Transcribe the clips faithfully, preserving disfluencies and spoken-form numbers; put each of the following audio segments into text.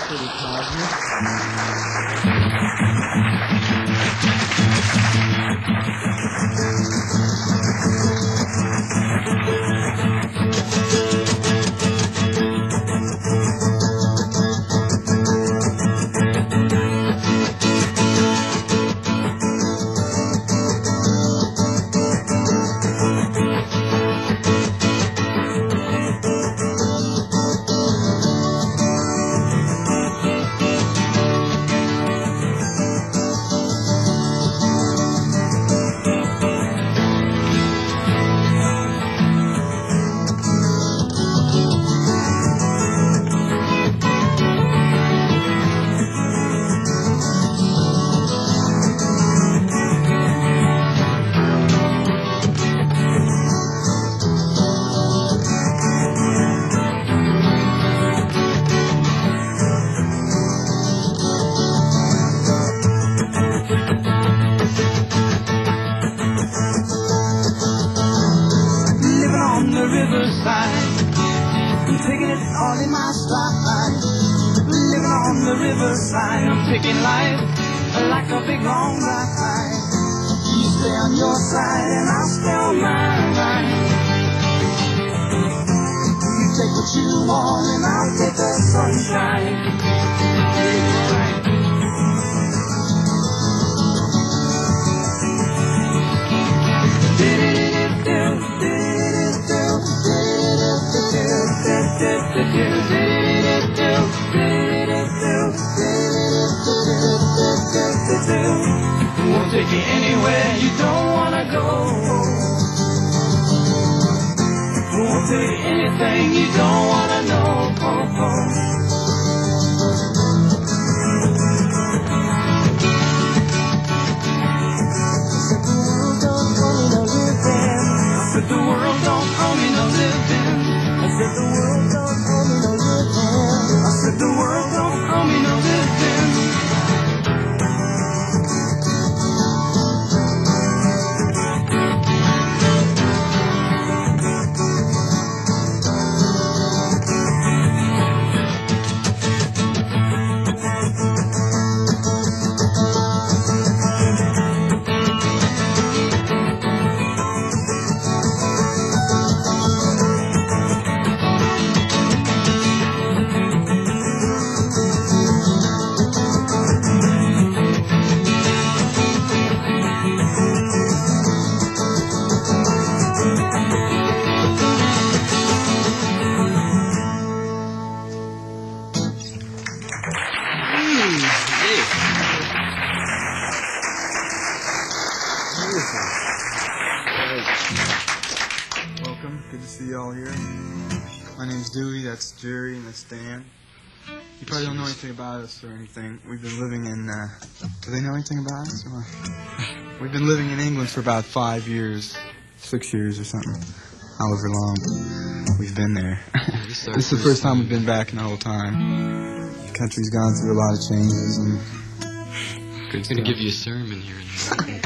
pretty cosmic. Taking life like a big long ride. You stay on your side and I'll stay on mine. You take what you want and I'll take the sunshine. Won't take you anywhere you don't wanna go. Won't tell you anything you don't wanna know. Oh, oh. Said the world don't owe me no living. I said the world don't owe me no living. I said the world don't owe me no living. Welcome, good to see y'all here. My name's Dewey, that's Jerry, and that's Dan. You probably don't know anything about us or anything. We've been living in, uh, do they know anything about us? Or? We've been living in England for about five years, six years or something, however long we've been there. This is the first time we've been back in the whole time. The country's gone through a lot of changes and good stuff. I'm going to give you a sermon here in a minute.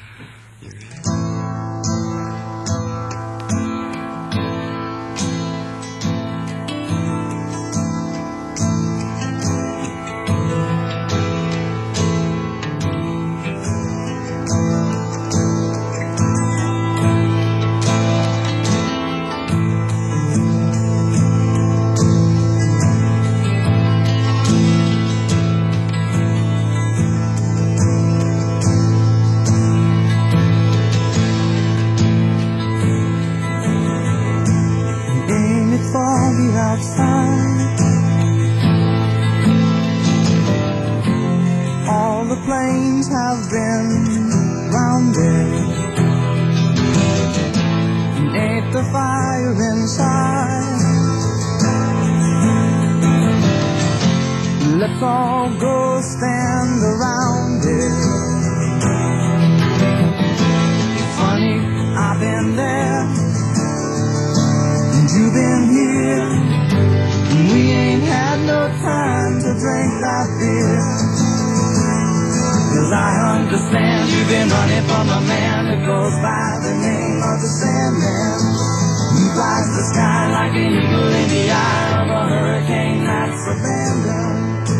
Outside, all the planes have been grounded, and ate the fire inside. Let's all go stand around it. Funny, I've been there, and you've been here. We ain't had no time to drink that beer. Cause I understand you've been running from a man that goes by the name of the Sandman. He flies the sky like an eagle in the eye of a hurricane that's abandoned.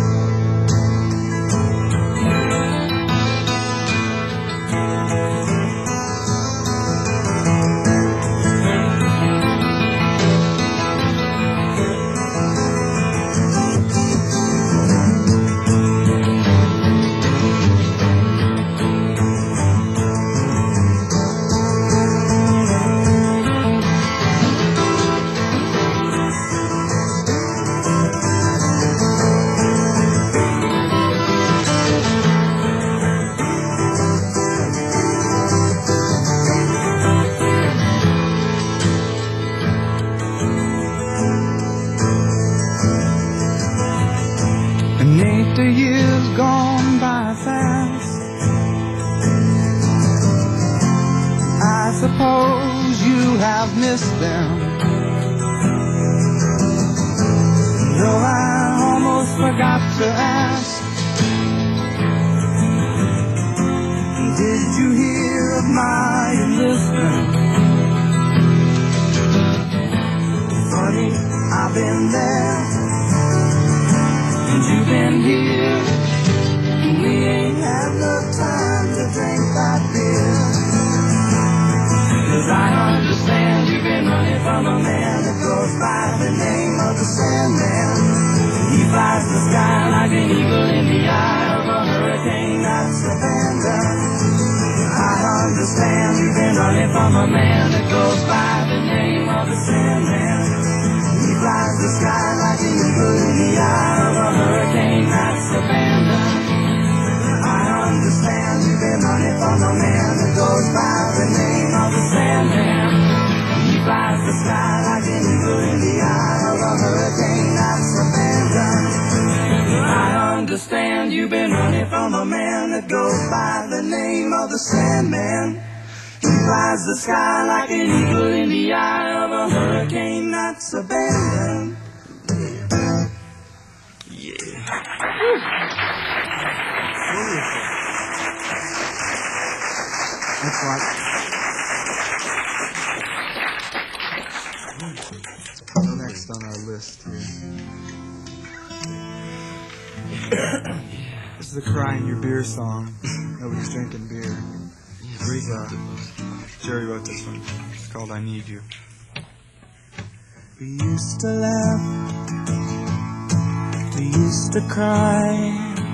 have missed them. Though I almost forgot to ask, did you hear of my enlistment? Funny, I've been there, and you've been here. We ain't had no time to drink that beer. Cause I understand you've been running from a man that goes by the name of the Sandman. He flies the sky like an eagle in the eye of a hurricane that's abandoned. I understand you've been running from a man that goes by the name of the Sandman. He flies the sky like an eagle in the eye of a hurricane that's abandoned. I understand you've been running from a man that goes by the name of the Sandman. He flies the sky like an eagle in the eye of a hurricane that's abandoned. I understand you've been running from a man that goes by the name of the Sandman. He flies the sky like an eagle in the eye of a hurricane that's abandoned. That's right. Next on our list here. This is a cry in your beer song. Nobody's drinking beer. This is, uh, Jerry wrote this one. It's called I Need You. We used to laugh, we used to cry,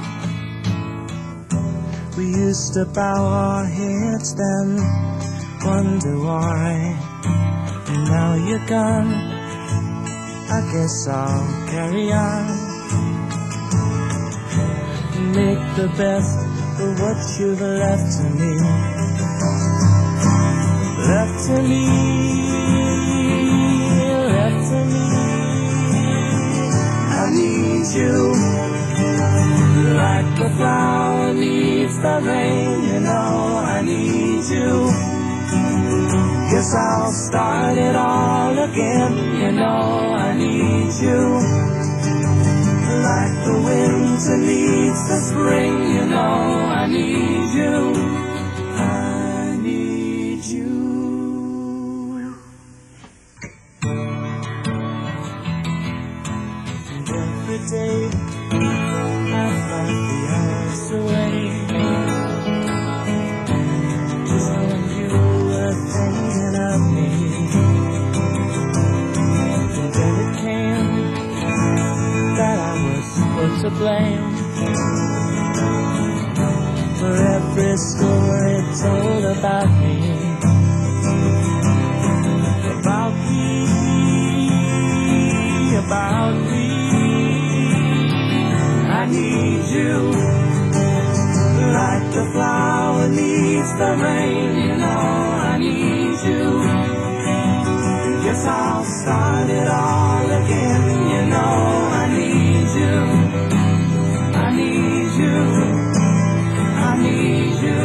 we used to bow our heads then wonder why. And now you're gone, I guess I'll carry on, make the best of what you've left to me. Left to me, left to me. I need you, like the flower needs the rain, you know I need you. Guess I'll start it all again, you know I need you. Like the winter needs the spring, you know I need you. I need you. And every day I find the hours away, just when you were thinking of me. And then it came that I was to blame for every story told about me, about me, about me. I need you, like the flower needs the rain, you know I need you. Guess I'll start it all again, you know I need you. I need you, I need you,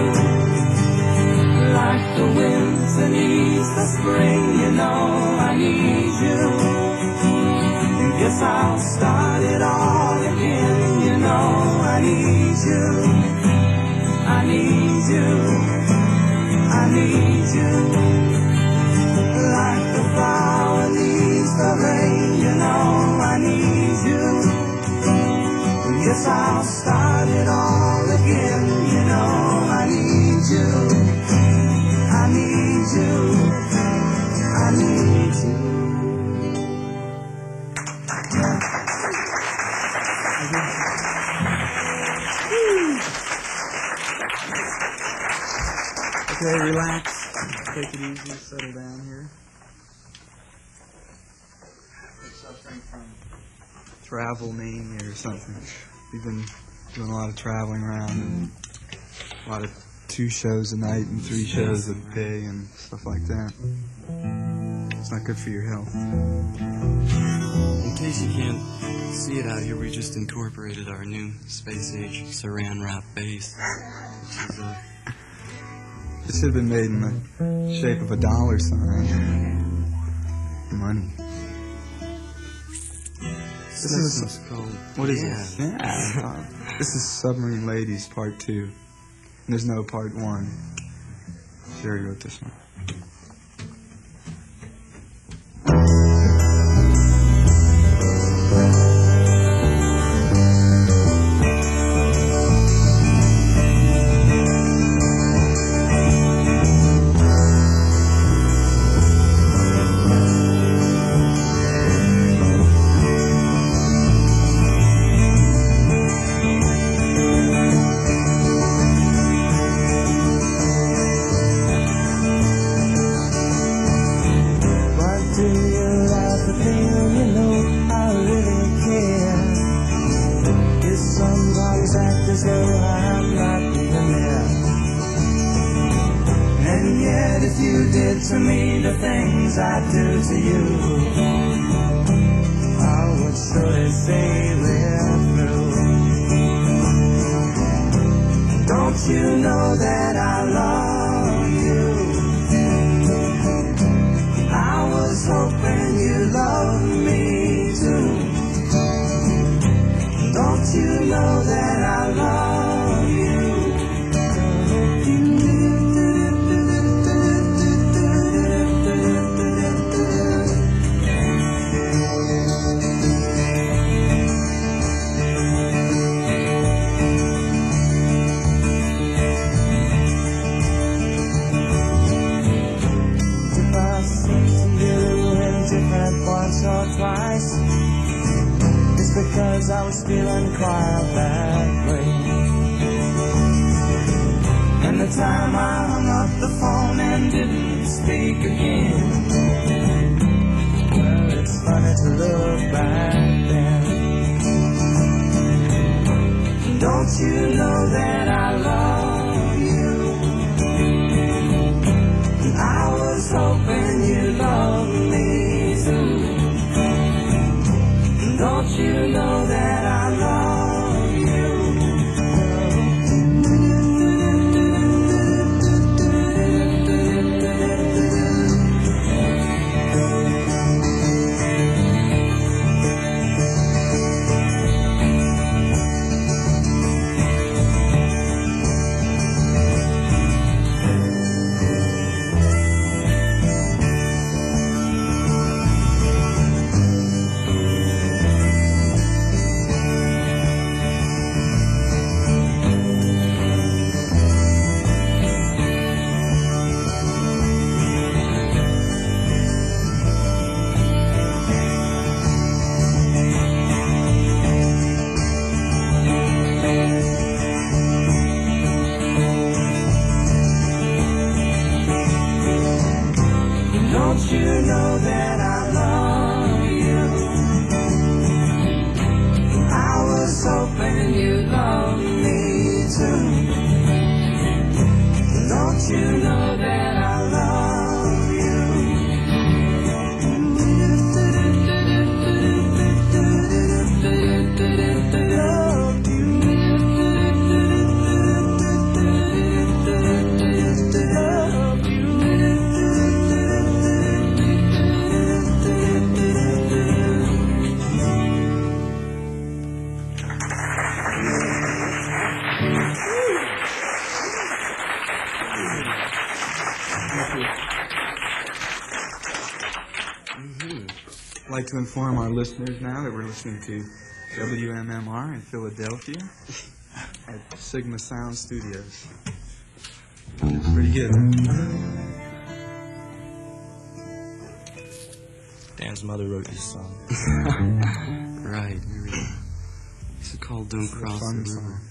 like the winter needs the spring, you know I need you. Guess I'll start it all again, you know I need you. I need you, I need you, like the flower needs the rain, you know I need you. Guess I'll start it all again, you know I need you. I need you, I need you. Okay, relax. Take it easy, settle down here. Suffering from travel mania or something. We've been doing a lot of traveling around and a lot of two shows a night and three shows a day and stuff like that. It's not good for your health. In case you can't see it out here, we just incorporated our new space age Saran wrap bass, which is uh, It should have been made in the shape of a dollar sign. Money. This is What's called. what is yeah. this? Yeah. Uh, this is Submarine Ladies Part Two. And there's no Part One. Jerry wrote this one. To me, the things I do to you, I would surely say we're through. Don't you know that I love you? I was hoping you loved me too. Don't you know that I love you? Twice, it's because I was feeling quite that way. And the time I hung up the phone and didn't speak again, well, it's funny to look back then. Don't you know that I love you? I was hoping you loved me too. Don't you know that I love you? Don't you know that I love you? I was hoping you'd love me too. Don't you know that I love you? I'd like to inform our listeners now that we're listening to W M M R in Philadelphia at Sigma Sound Studios. Pretty good. Dan's mother wrote this song. Right. It's called Don't It's a Cross fun the song. River.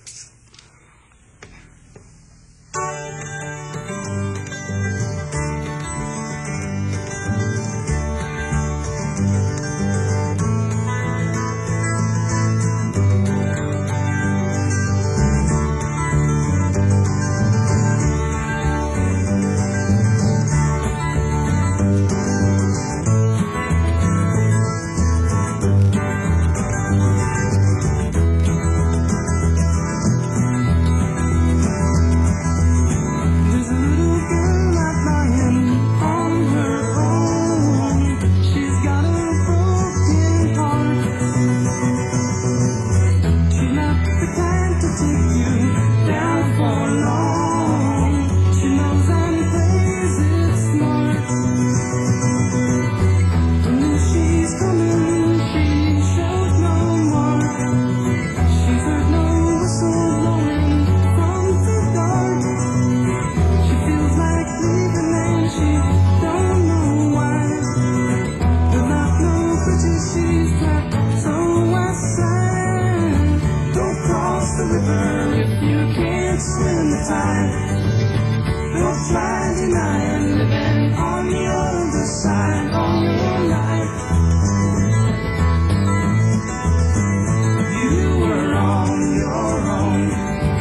time. Don't try denying living on the other side all your life. You were on your own.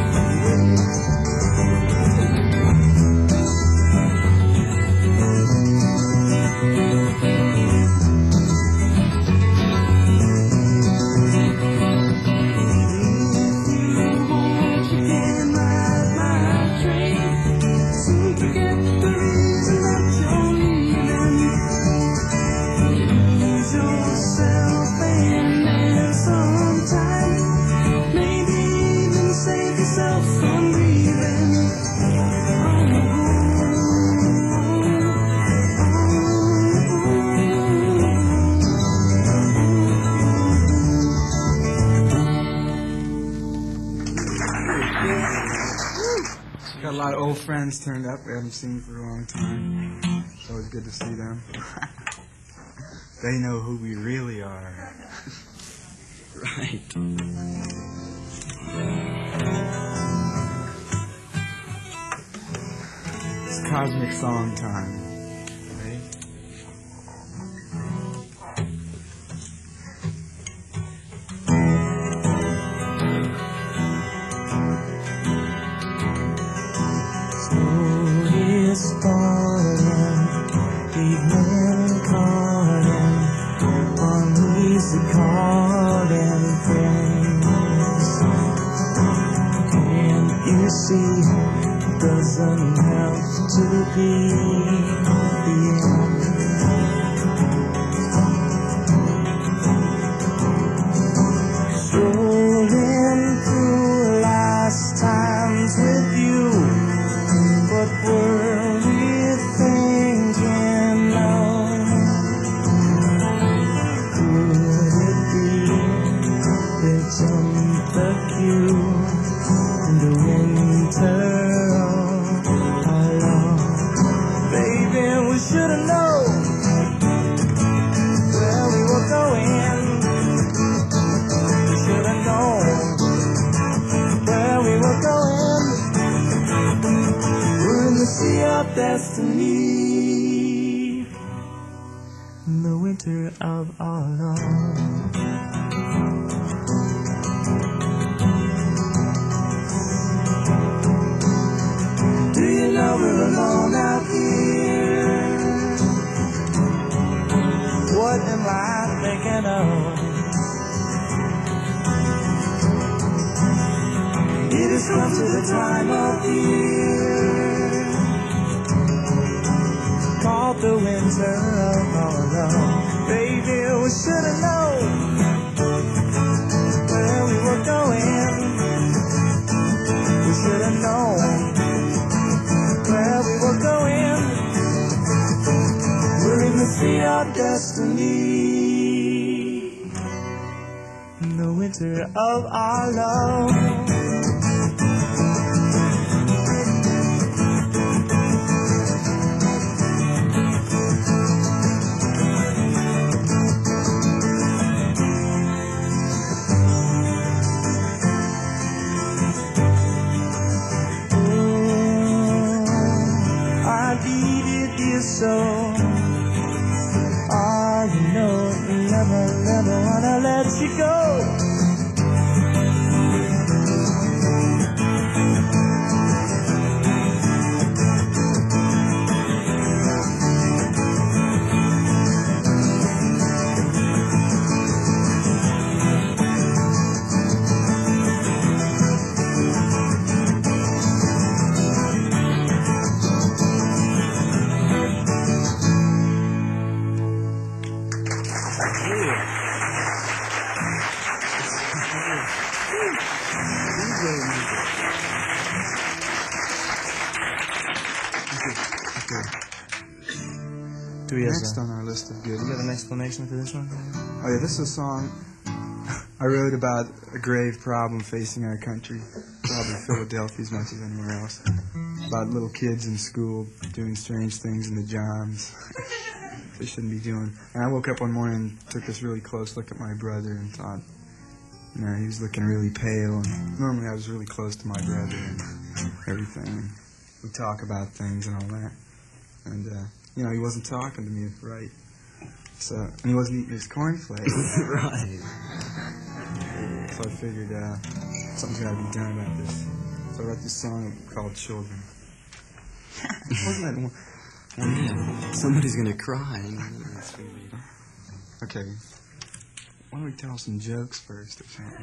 Got a lot of old friends turned up we haven't seen for a long time. It's always good to see them. They know who we really are. Right. It's cosmic song time. Ready? Doesn't have to be the end. Strolling through last times with you, what were we thinking of? Could it be they jumped the queue in the winter? Should've known where we were going. We should've known where we were going. We're in the sea of destiny, in the winter of our love. Do you know we're alone out here? What am I thinking of? It has come to the time of year called the winter of our love. Baby, we should have known where we were going. We should have known where we were going. We're in the sea of destiny, in the winter of our love. Oh, I needed you so. Never, never wanna let you go. Do we Next a, on our list of goodies. Do you have an explanation for this one? Oh yeah, this is a song I wrote about a grave problem facing our country, probably Philadelphia as much as anywhere else. About little kids in school doing strange things in the johns they shouldn't be doing. And I woke up one morning and took this really close look at my brother and thought, You know, he was looking really pale. And normally I was really close to my brother and everything. We talk about things and all that. And, uh, you know, he wasn't talking to me right. So, and he wasn't eating his cornflakes. Right. So I figured uh, something's got to be done about this. So I wrote this song called Children. Wasn't that one? Yeah, somebody's gonna cry. It's gonna be... Okay. Why don't we tell some jokes first or something?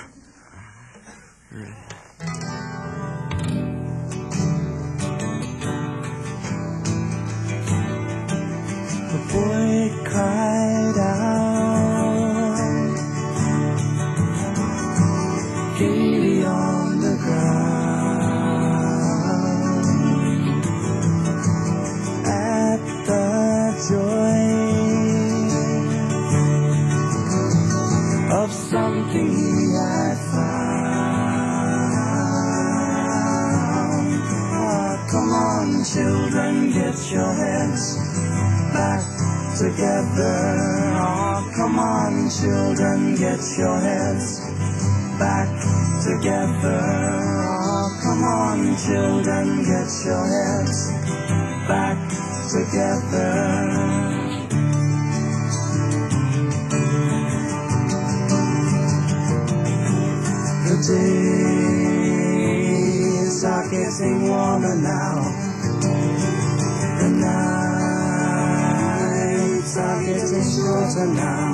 Right. The boy cried out, gaily on the ground, at the joy of something he had found. Oh, come on, children, get your heads back together. Oh, come on, children, get your heads back together. Oh, come on, children, get your heads back together. The days are getting warmer now. The nights are getting shorter now.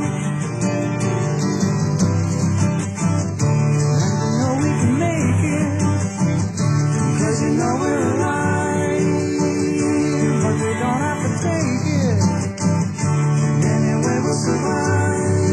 And you know we can make it, 'cause you know we're alive. But we don't have to take it. Anyway, we'll survive.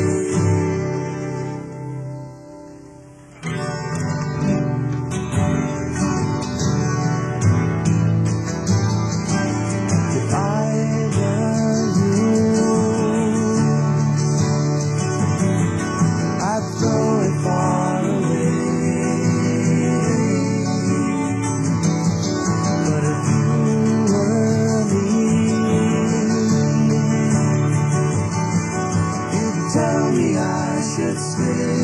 Tell me I should stay.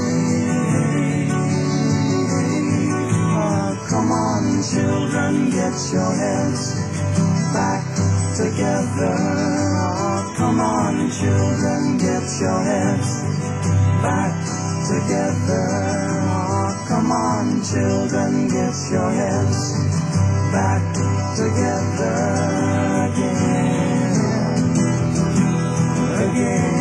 Oh, come on, children, get your heads back together. Oh, come on, children, get your heads back together. Oh, come on, children, get your heads back together again, again.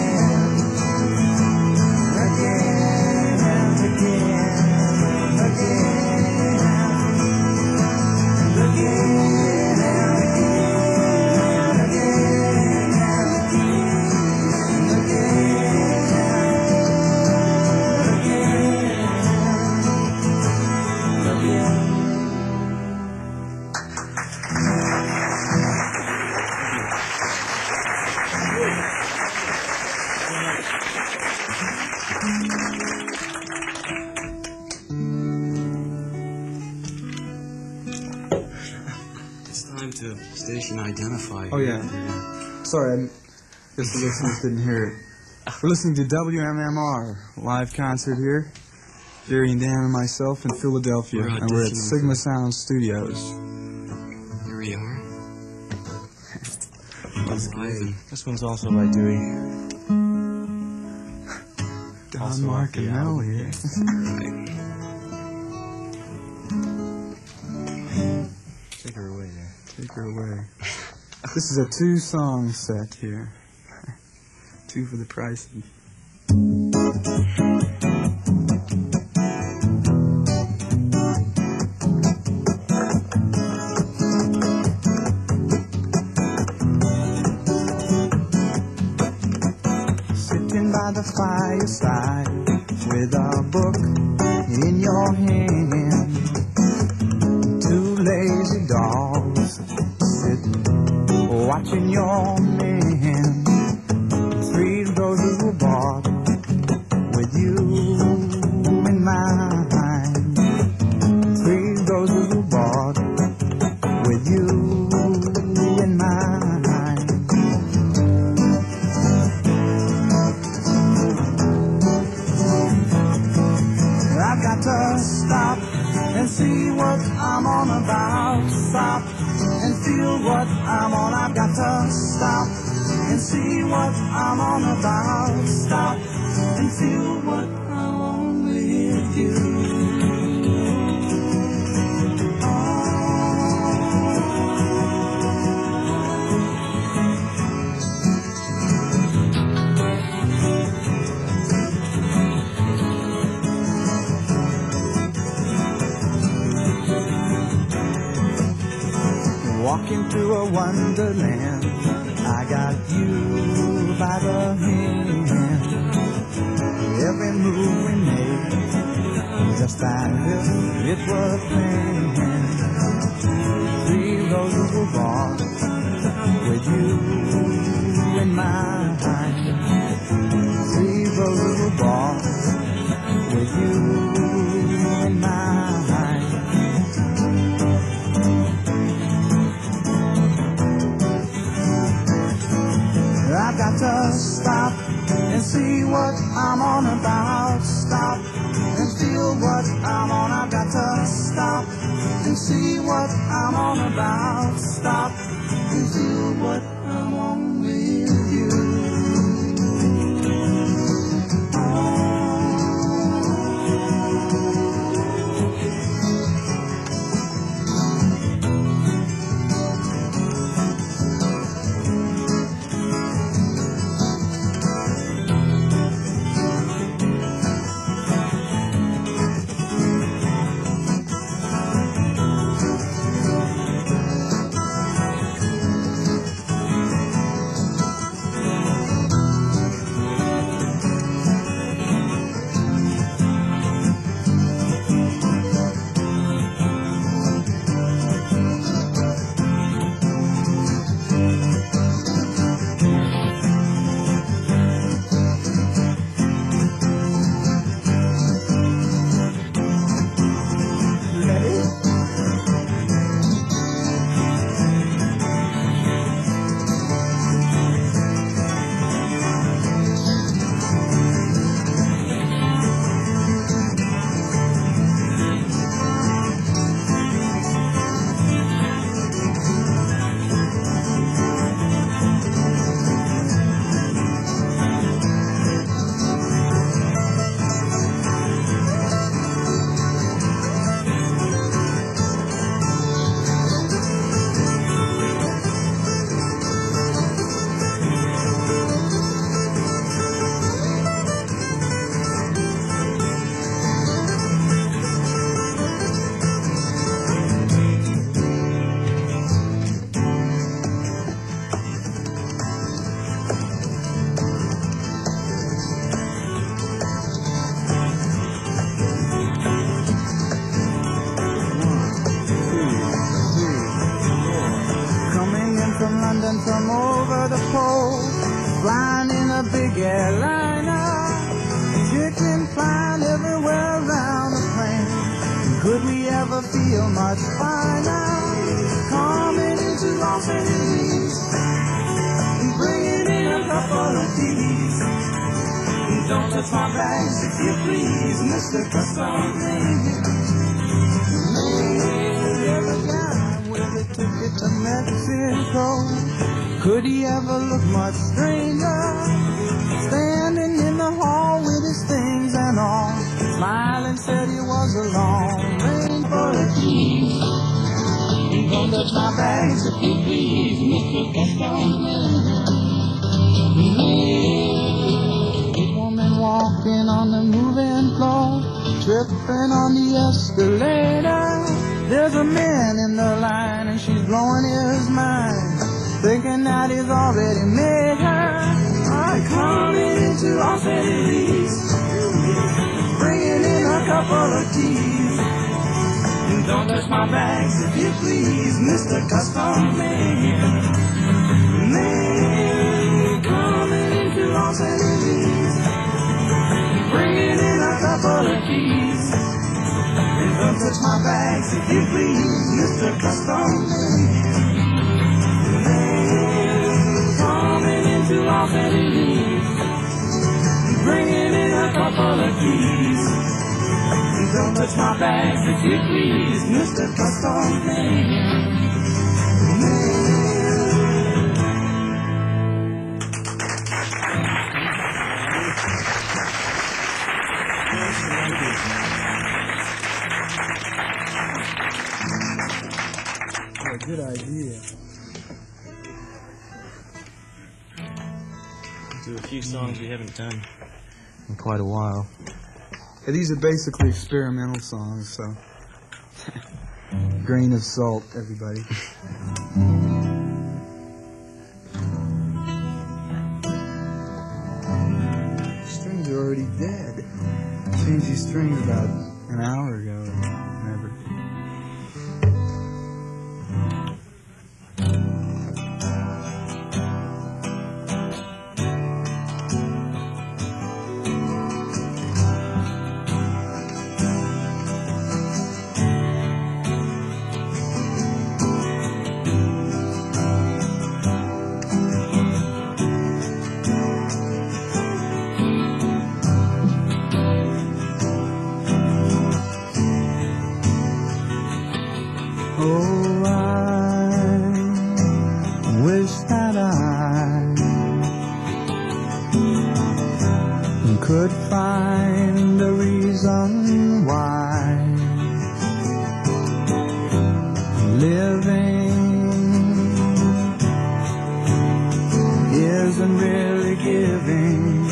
It's time to station identify. Oh, yeah. Sorry, I guess the listeners didn't hear it. We're listening to W M M R, live concert here. Jerry and Dan and myself in Philadelphia, We're and we're at auditioning Sigma for- Sound Studios. Here we are. Live and This one's also by Dewey. Don, Also Mark, off the and Mel album. here. right. Take her away there. Take her away. This is a two-song set here. Two for the price of... Sitting by the fireside with a book in your hand. Two lazy dogs sitting, watching your man. Three roses were bought with you in mind. Three roses were bought with you in mind. stop and see what I'm on about. Stop and feel what I'm on. I've got to stop and see what I'm on about. Stop and feel what I'm on with you. Walking through a wonderland, I got you by the hand. Every move we made, just as if it was planned. Three roses were bought with you in mind. Three roses were bought with you in mind. I've got to stop and see what I'm on about. Stop and feel what I'm on. I've got to stop and see what I'm on about. Stop and feel what I'm on with you. From over the pole, flying in a big airliner, chicken flying everywhere around the plane. Could we ever feel much finer? Coming into Los Angeles, bringing in a couple of teas. Don't touch my bags if you please, Mister Custom Man. Every guy with a ticket to Mexico. Could he ever look much stranger, standing in the hall with his things and all, smiling, said he was a long rain for a key. Don't touch my bags if you please, Mister Custom Man. A woman walking on the moving floor, tripping on the escalator. There's a man in the line and she's blowing his mind, thinking that he's already made her. I'm coming into Los Angeles, bringing in a couple of teas. Don't touch my bags if you please, Mister Custom Man. Man, coming into Los Angeles, bringing in a couple of teas. Don't touch my bags if you please, Mister Custom Man. Coming into Los Angeles, bringing in a couple of keys. Don't touch my back, so you please, Mister Custom Man. What a good idea. Do a few songs we haven't done. In quite a while. Yeah, these are basically experimental songs, so grain of salt, everybody. Strings are already dead. Changed these strings about an hour ago or whatever. Oh, I wish that I could find a reason why living isn't really giving.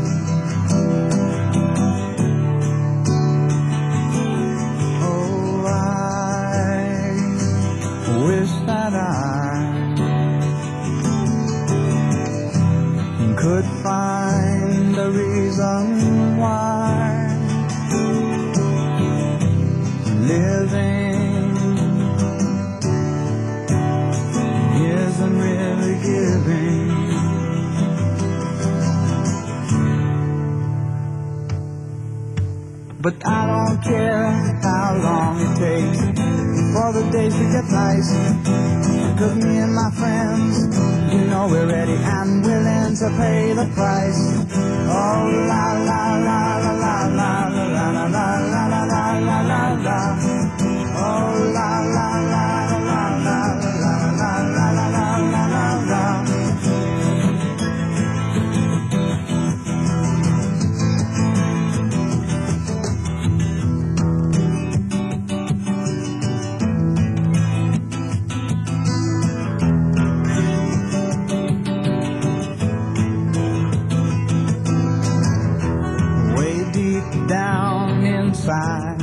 Oh, I wish that I could find a reason why living isn't really giving. But I don't care how long it takes for the days to get nice. Cause me and my friends, you know we're ready and willing to pay the price. Oh la la la la la la la la la la la la la la la. Oh la la la la la la la la la la la la la. Down inside,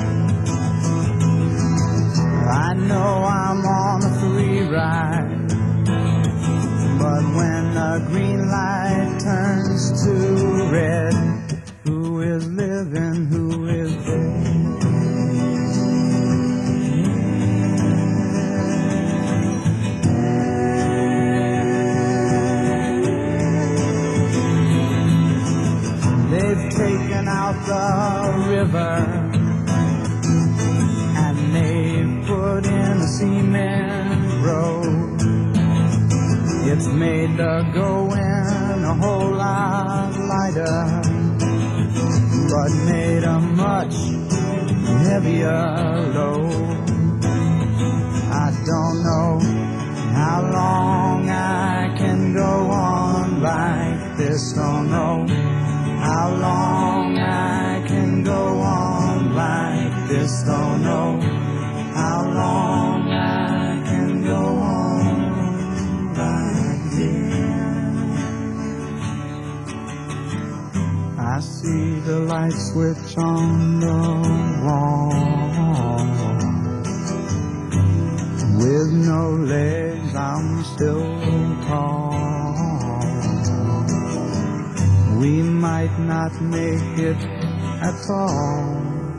I know I'm on a free ride, but when the green light turns to red, who is living, who is dead? They've taken out the river and they've put in a cement road. It's made the going a whole lot lighter, but made a much heavier load. I don't know how long I can go on like this, don't know how long I can go on like this, don't know how long I can go on like this. I see the light switch on the wall. With no legs, I'm still tall. We might not make it at all.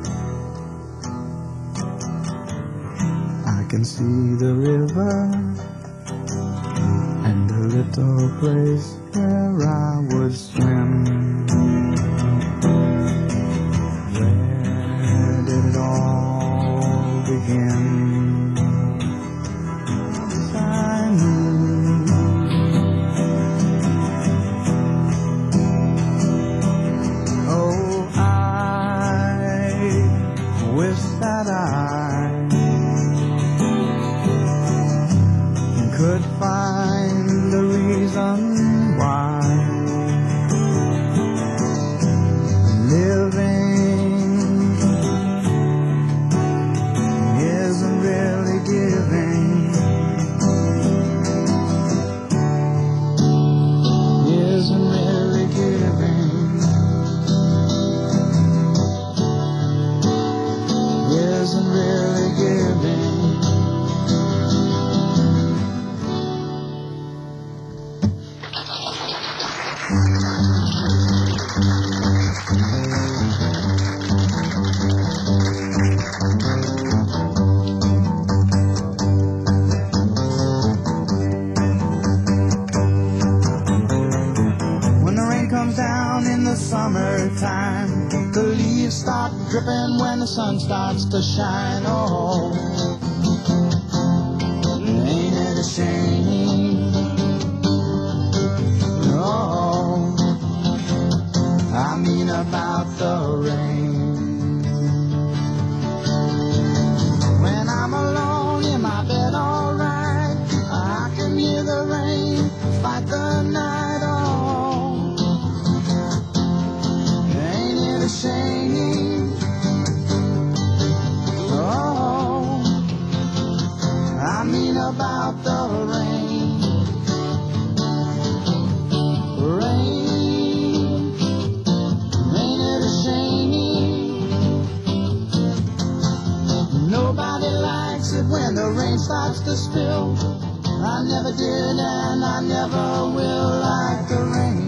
I can see the river and a little place where I would swim. Where did it all begin? I knew wish that I could find the reason why living isn't really giving, isn't really giving, isn't really giving. Summertime, the leaves start dripping when the sun starts to shine. Oh, ain't it a shame? Oh, I mean about the rain. When I'm alone in my bed, alright, I can hear the rain fight the night. Shame. Oh, I mean about the rain. Rain, ain't it a shame? Nobody likes it when the rain starts to spill. I never did and I never will like the rain.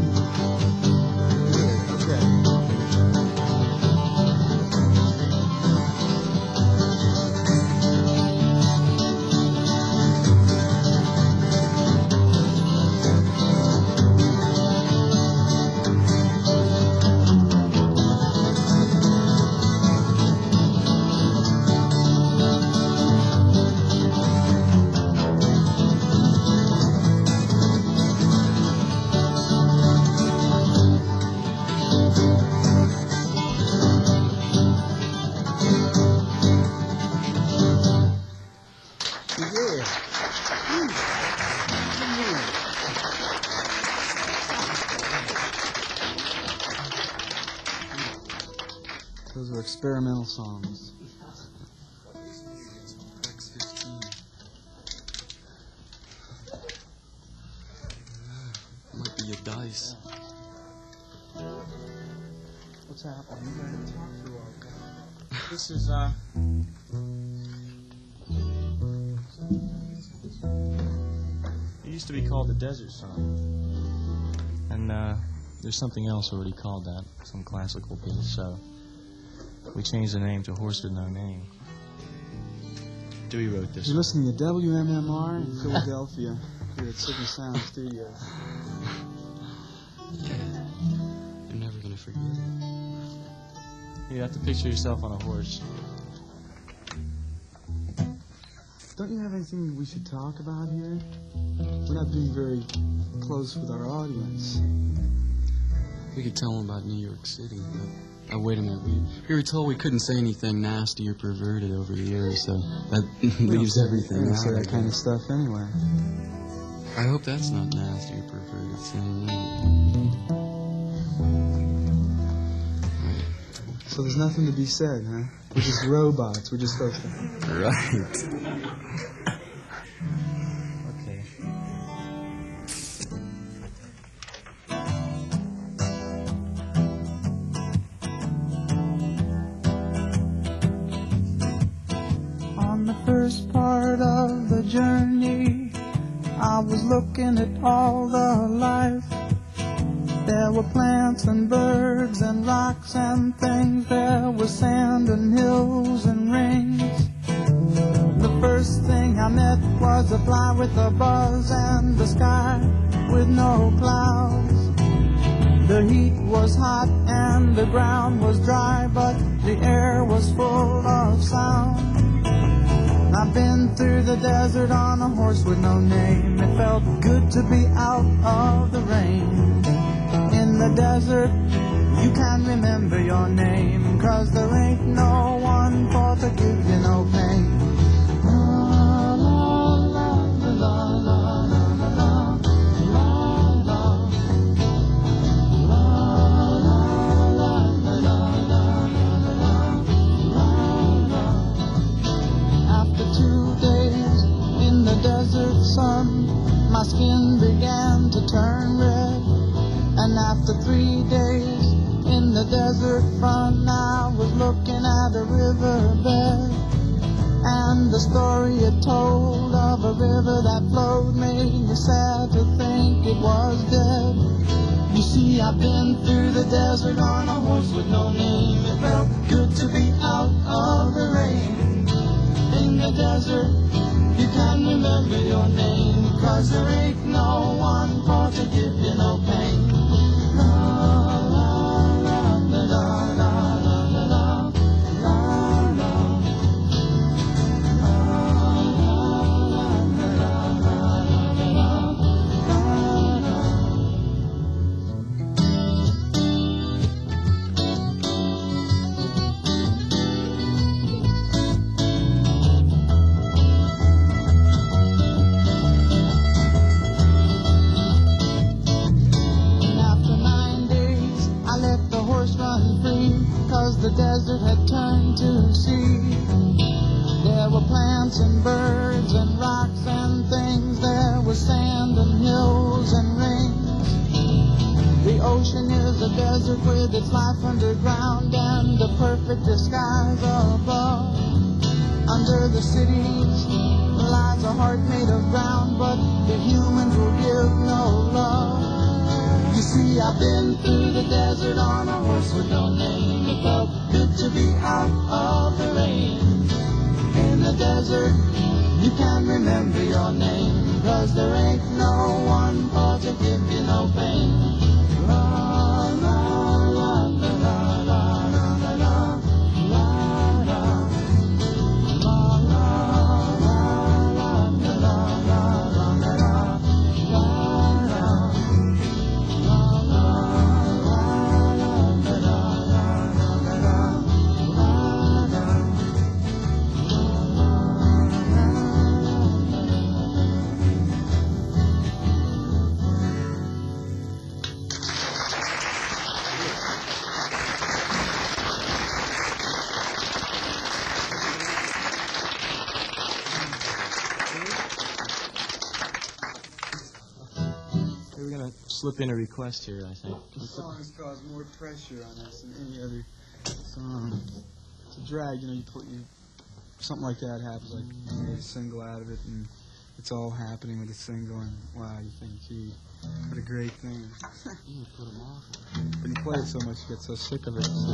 Those are experimental songs. Might be a dice. What's happening? You gotta talk to our guy. This is, uh... it used to be called the Desert Song. And uh, there's something else already called that, some classical piece, so we changed the name to Horse with No Name. Dewey wrote this. You're listening to W M M R in Philadelphia, here at Signal Sound Studios. Yeah, you're never gonna forget it. You have to picture yourself on a horse. Don't you have anything we should talk about here? We're not being very close with our audience. We could tell them about New York City, but... Oh, wait a minute. We, we were told we couldn't say anything nasty or perverted over the years, so that leaves everything We don't out. say that kind of stuff anyway. I hope that's not nasty or perverted. So, So there's nothing to be said, huh? We're just robots. We're just supposed to... right. Okay. On the first part of the journey, I was looking at all the life. There were plants and birds and rocks and things. There was sand and hills and rings. The first thing I met was a fly with a buzz and the sky with no clouds. The heat was hot and the ground was dry, but the air was full of sound. I've been through the desert on a horse with no name. It felt good to be out of the rain. In the desert, you can't remember your name, 'cause there ain't no one after three days in the desert front, I was looking at a riverbed, and the story it told of a river that flowed made me sad to think it was dead. You see, I've been through the desert on a horse with no name. It felt good to be out of the rain. In the desert, you can remember your name, 'cause there ain't no one for to give you no pain. La, la, la, la, la, la, la, la, la, la, la. The desert had turned to sea. There were plants and birds and rocks and things. There was sand and hills and rings. The ocean is a desert with its life underground and a perfect disguise above. Under the cities lies a heart made of brown, but the humans will give no love. You see, I've been through the desert on a horse with no name. It felt good to be out of the rain. In the desert, you can remember your name, 'cause there ain't no one for to give you no pain. La, la, la, la, la, la, la, la, la, la, la, la, la, la, la, la, la. Slip in a request here, I think. The song has caused more pressure on us than any other song. It's a drag, you know, you put you something like that happens, like you get a single out of it, and it's all happening with a single, and wow, you think, gee, what a great thing. You put them off. But you play it so much, you get so sick of it. So.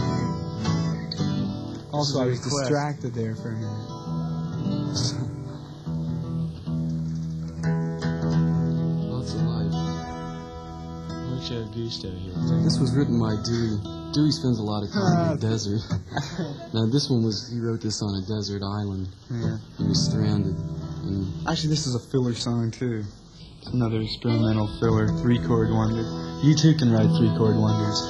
Also, I was request. distracted there for a minute. Gusto here. This was written by Dewey. Dewey spends a lot of time in the desert. Now this one was, he wrote this on a desert island. Yeah. He was stranded. And actually, this is a filler song too. It's another experimental filler, three chord wonder. You too can write three chord wonders.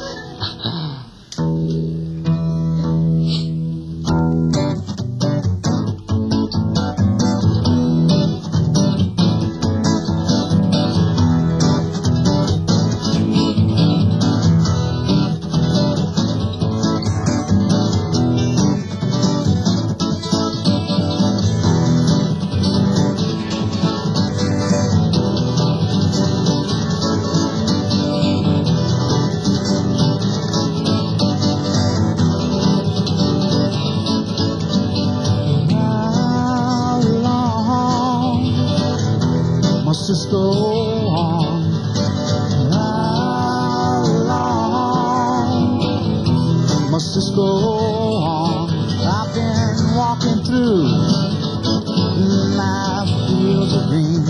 Just go on. How long must this go on? I've been walking through my fields of green.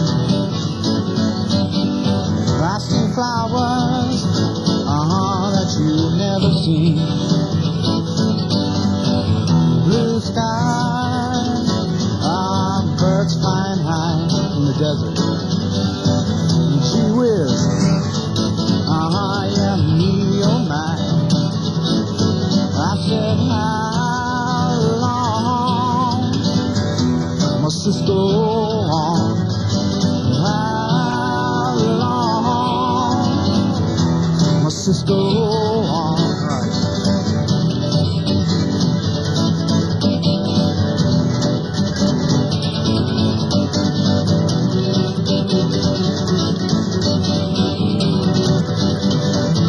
I see flowers, uh-huh, that you've never seen. Blue skies, uh, birds flying high in the desert. Gee whiz, uh-huh, yeah, me, oh my. I said, how long must this go on? How long must this go on? Right.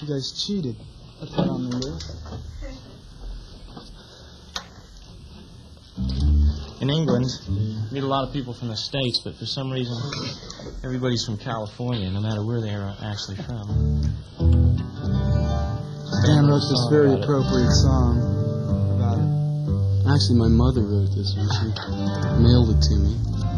guys cheated. Put that on the list. In England, you meet a lot of people from the States, but for some reason, everybody's from California, no matter where they are actually from. Dan wrote this very appropriate song about it. Actually, my mother wrote this one. She mailed it to me.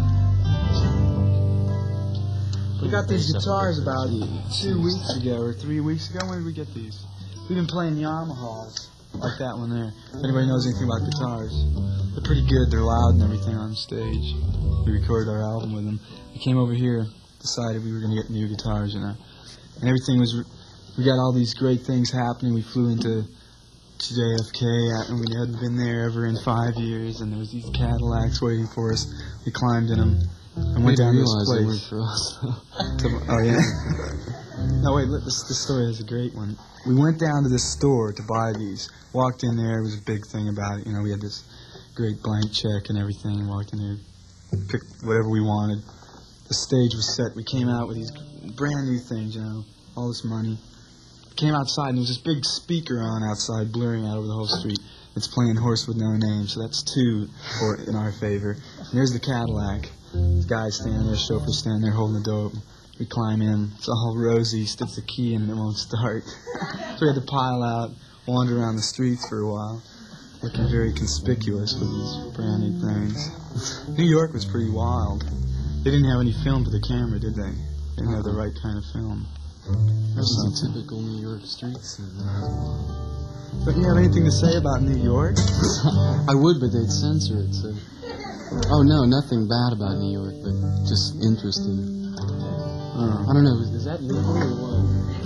We got these guitars about two weeks ago or three weeks ago. When did we get these? We've been playing Yamahas, like that one there. If anybody knows anything about guitars, they're pretty good. They're loud and everything on stage. We recorded our album with them. We came over here, decided we were going to get new guitars, you know. And everything was, we got all these great things happening. We flew into J F K, and we hadn't been there ever in five years, and there was these Cadillacs waiting for us. We climbed in them and went down to this They place. weren't for us. To- oh, yeah? No, wait, look, this, this story is a great one. We went down to this store to buy these. Walked in there, it was a big thing about it. You know, we had this great blank check and everything. Walked in there, picked whatever we wanted. The stage was set. We came out with these brand new things, you know, all this money. Came outside, and there was this big speaker on outside, blaring out over the whole street. It's playing Horse with No Name, so that's two for in our favor. And there's the Cadillac. The guy's standing there, chauffeur's standing there holding the door open. We climb in. It's all rosy. Sticks the key in and it won't start. So we had to pile out, wander around the streets for a while, looking very conspicuous with these brand new things. New York was pretty wild. They didn't have any film for the camera, did they? They didn't have the right kind of film. This is a typical New York street scene. Don't you have anything to say about New York? I would, but they'd censor it, so... Oh, no, nothing bad about New York, but just interesting. Oh. I don't know, is that legal or what?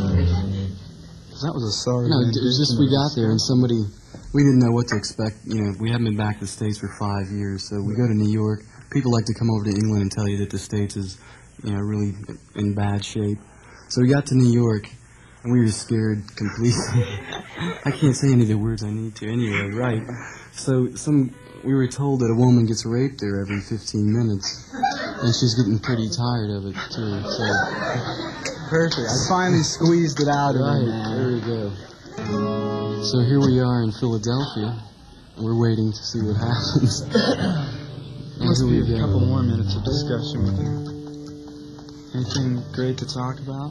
That was a sorry No, thing it to was do just to we me. got there and somebody... We didn't know what to expect. You know, we hadn't been back to the States for five years, so we go to New York. People like to come over to England and tell you that the States is, you know, really in bad shape. So we got to New York, and we were scared completely. I can't say any of the words I need to anyway, right? So some we were told that a woman gets raped there every fifteen minutes, and she's getting pretty tired of it, too. So, Perfect. I finally squeezed it out of right, him, there man. we go. So here we are in Philadelphia, and we're waiting to see what happens. And Must here be we a go. couple more minutes of discussion with you. Anything great to talk about?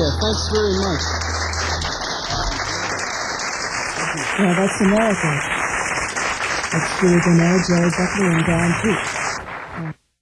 Yeah, thanks very much. Yeah, that's America. That's Julie Bernard, Jerry Buckley, and Don Peake.